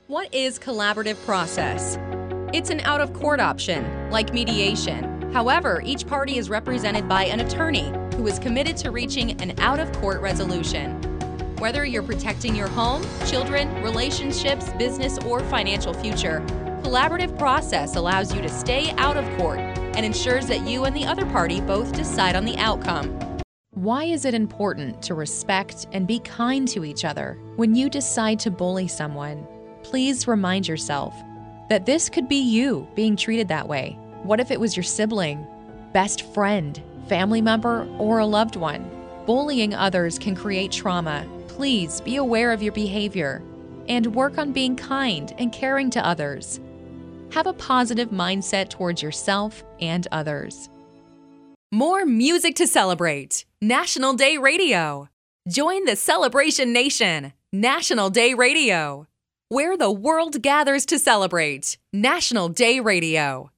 What is collaborative process? It's an out-of-court option, like mediation. However, each party is represented by an attorney who is committed to reaching an out-of-court resolution. Whether you're protecting your home, children, relationships, business, or financial future, collaborative process allows you to stay out of court and ensures that you and the other party both decide on the outcome. Why is it important to respect and be kind to each other? When you decide to bully someone, please remind yourself that this could be you being treated that way. What if it was your sibling, best friend, family member, or a loved one? Bullying others can create trauma. Please be aware of your behavior and work on being kind and caring to others. Have a positive mindset towards yourself and others. More music to celebrate. National Day Radio. Join the Celebration Nation. National Day Radio, where the world gathers to celebrate. National Day Radio.